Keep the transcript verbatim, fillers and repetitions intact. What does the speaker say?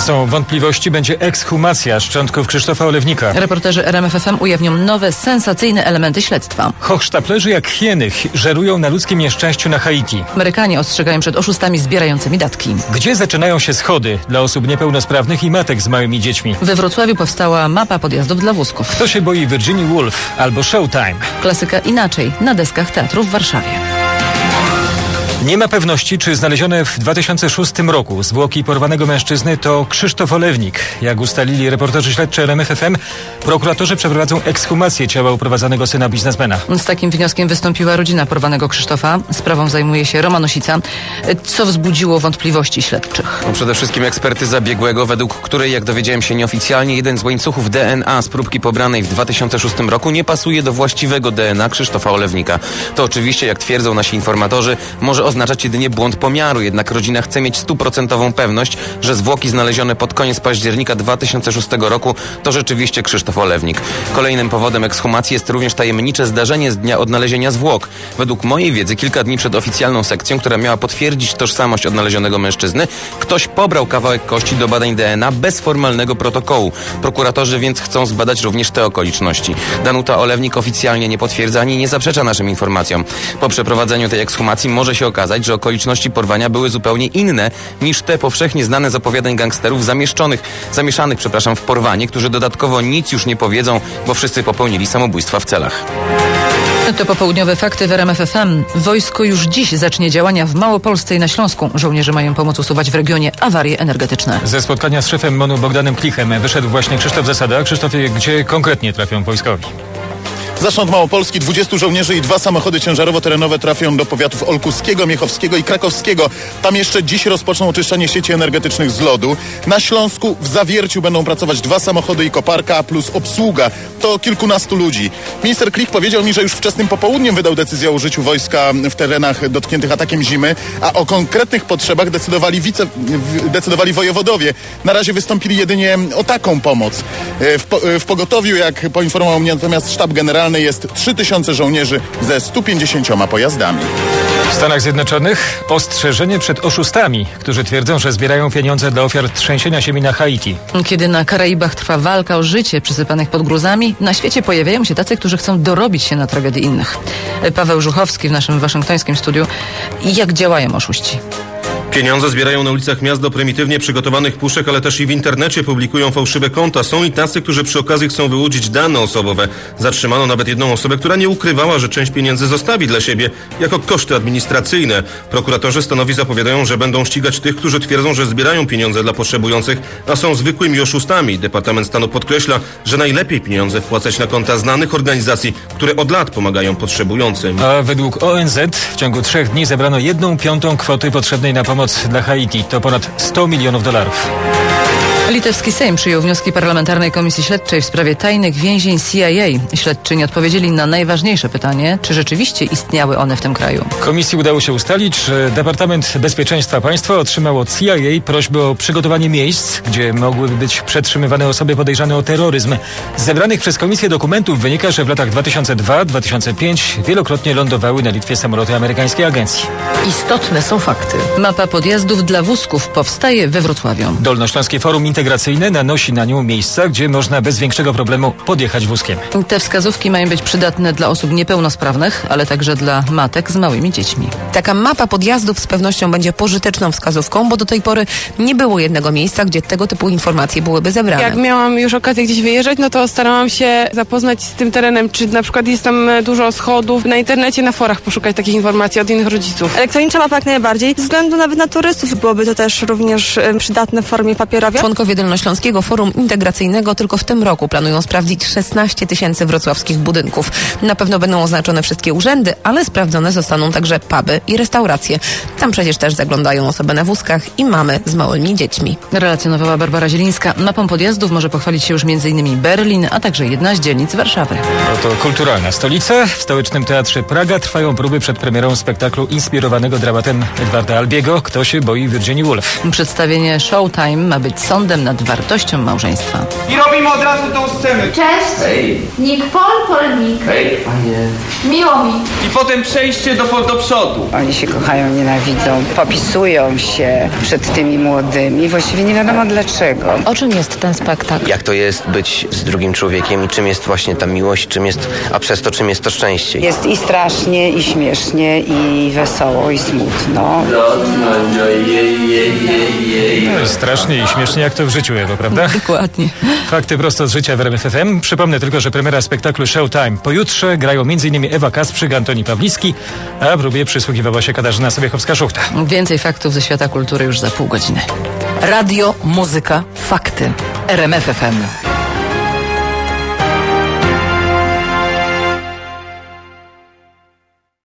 Są wątpliwości, będzie ekshumacja szczątków Krzysztofa Olewnika. Reporterzy R M F F M ujawnią nowe, sensacyjne elementy śledztwa. Hochsztaplerzy jak hieny żerują na ludzkim nieszczęściu na Haiti. Amerykanie ostrzegają przed oszustami zbierającymi datki. Gdzie zaczynają się schody dla osób niepełnosprawnych i matek z małymi dziećmi? We Wrocławiu powstała mapa podjazdów dla wózków. Kto się boi Virginia Woolf albo Showtime? Klasyka inaczej, na deskach teatru w Warszawie. Nie ma pewności, czy znalezione w dwa tysiące szóstym roku zwłoki porwanego mężczyzny to Krzysztof Olewnik. Jak ustalili reporterzy śledczy R M F F M, prokuratorzy przeprowadzą ekshumację ciała uprowadzonego syna biznesmena. Z takim wnioskiem wystąpiła rodzina porwanego Krzysztofa. Sprawą zajmuje się Roman Osica. Co wzbudziło wątpliwości śledczych? No przede wszystkim ekspertyza biegłego, według której, jak dowiedziałem się nieoficjalnie, jeden z łańcuchów D N A z próbki pobranej w dwa tysiące szóstym roku nie pasuje do właściwego D N A Krzysztofa Olewnika. To oczywiście, jak twierdzą nasi informatorzy, może oznaczać jedynie błąd pomiaru, jednak rodzina chce mieć stuprocentową pewność, że zwłoki znalezione pod koniec października dwa tysiące szóstego roku to rzeczywiście Krzysztof Olewnik. Kolejnym powodem ekshumacji jest również tajemnicze zdarzenie z dnia odnalezienia zwłok. Według mojej wiedzy kilka dni przed oficjalną sekcją, która miała potwierdzić tożsamość odnalezionego mężczyzny, ktoś pobrał kawałek kości do badań D N A bez formalnego protokołu. Prokuratorzy więc chcą zbadać również te okoliczności. Danuta Olewnik oficjalnie nie potwierdza ani nie zaprzecza naszym informacjom. Po przeprowadzeniu tej ekshumacji może się okazać, że okoliczności porwania były zupełnie inne niż te powszechnie znane z opowiadań gangsterów zamieszczonych, zamieszanych, przepraszam, w porwanie, którzy dodatkowo nic już nie powiedzą, bo wszyscy popełnili samobójstwa w celach. To popołudniowe fakty w R M F F M. Wojsko już dziś zacznie działania w Małopolsce i na Śląsku. Żołnierze mają pomóc usuwać w regionie awarie energetyczne. Ze spotkania z szefem MON-u Bogdanem Klichem wyszedł właśnie Krzysztof Zasada. Krzysztofie, gdzie konkretnie trafią wojskowi? Zarząd Małopolski, dwudziestu żołnierzy i dwa samochody ciężarowo-terenowe trafią do powiatów olkuskiego, miechowskiego i krakowskiego. Tam jeszcze dziś rozpoczną oczyszczanie sieci energetycznych z lodu. Na Śląsku w Zawierciu będą pracować dwa samochody i koparka plus obsługa. To kilkunastu ludzi. Minister Klich powiedział mi, że już wczesnym popołudniem wydał decyzję o użyciu wojska w terenach dotkniętych atakiem zimy, a o konkretnych potrzebach decydowali, wice, decydowali wojewodowie. Na razie wystąpili jedynie o taką pomoc. W, po, w pogotowiu, jak poinformował mnie natomiast sztab generalny, jest trzy tysiące żołnierzy ze stu pięćdziesięcioma pojazdami. W Stanach Zjednoczonych ostrzeżenie przed oszustami, którzy twierdzą, że zbierają pieniądze dla ofiar trzęsienia ziemi na Haiti. Kiedy na Karaibach trwa walka o życie przysypanych pod gruzami, na świecie pojawiają się tacy, którzy chcą dorobić się na tragedii innych. Paweł Żuchowski w naszym waszyngtońskim studiu. Jak działają oszuści? Pieniądze zbierają na ulicach miast do prymitywnie przygotowanych puszek, ale też i w internecie publikują fałszywe konta. Są i tacy, którzy przy okazji chcą wyłudzić dane osobowe. Zatrzymano nawet jedną osobę, która nie ukrywała, że część pieniędzy zostawi dla siebie jako koszty administracyjne. Prokuratorzy stanowi zapowiadają, że będą ścigać tych, którzy twierdzą, że zbierają pieniądze dla potrzebujących, a są zwykłymi oszustami. Departament Stanu podkreśla, że najlepiej pieniądze wpłacać na konta znanych organizacji, które od lat pomagają potrzebującym. A według O N Z w ciągu trzech dni zebrano jedną piątą kwoty potrzebnej na pomoc dla Haiti. To ponad sto milionów dolarów. Litewski Sejm przyjął wnioski Parlamentarnej Komisji Śledczej w sprawie tajnych więzień C I A. Śledczy nie odpowiedzieli na najważniejsze pytanie, czy rzeczywiście istniały one w tym kraju. Komisji udało się ustalić, że Departament Bezpieczeństwa Państwa otrzymał od C I A prośbę o przygotowanie miejsc, gdzie mogłyby być przetrzymywane osoby podejrzane o terroryzm. Z zebranych przez Komisję dokumentów wynika, że w latach dwa tysiące drugi do dwa tysiące piątego wielokrotnie lądowały na Litwie samoloty amerykańskiej agencji. Istotne są fakty. Mapa podjazdów dla wózków powstaje we Wrocławiu. Dolnośląskie Forum Integracyjne nanosi na nią miejsca, gdzie można bez większego problemu podjechać wózkiem. Te wskazówki mają być przydatne dla osób niepełnosprawnych, ale także dla matek z małymi dziećmi. Taka mapa podjazdów z pewnością będzie pożyteczną wskazówką, bo do tej pory nie było jednego miejsca, gdzie tego typu informacje byłyby zebrane. Jak miałam już okazję gdzieś wyjeżdżać, no to starałam się zapoznać z tym terenem, czy na przykład jest tam dużo schodów. Na internecie, na forach poszukać takich informacji od innych rodziców. Elektroniczna mapa jak najbardziej. Ze względu nawet na turystów byłoby to też również przydatne w formie papierowej. Członkowie Dolnośląskiego Forum Integracyjnego tylko w tym roku planują sprawdzić szesnaście tysięcy wrocławskich budynków. Na pewno będą oznaczone wszystkie urzędy, ale sprawdzone zostaną także puby i restauracje. Tam przecież też zaglądają osoby na wózkach i mamy z małymi dziećmi. Relacjonowała Barbara Zielińska. Mapą podjazdów może pochwalić się już m.in. Berlin, a także jedna z dzielnic Warszawy. Oto kulturalna stolica. W stołecznym teatrze Praga trwają próby przed premierą spektaklu inspirowanego dramatem Edwarda Albiego. Kto się boi Virginia Woolf? Przedstawienie Showtime ma być sądem sądem nad wartością małżeństwa. I robimy od razu tą scenę. Cześć. Hej. Nick Paul, Paul Nick. Hej. Miło mi. I potem przejście do, do przodu. Oni się kochają, nienawidzą, popisują się przed tymi młodymi. Właściwie nie wiadomo dlaczego. O czym jest ten spektakl? Jak to jest być z drugim człowiekiem i czym jest właśnie ta miłość, czym jest, a przez to czym jest to szczęście. Jest i strasznie, i śmiesznie, i wesoło, i smutno. No i strasznie i śmiesznie jak to w życiu, Ewo, prawda? Dokładnie. Fakty prosto z życia w R M F F M. Przypomnę tylko, że premiera spektaklu Showtime pojutrze grają m.in. Ewa Kasprzyk, Antoni Pawlicki, a próbie przysłuchiwała się Katarzyna Sobiechowska-Szuchta. Więcej faktów ze świata kultury już za pół godziny. Radio, muzyka, fakty. R M F F M.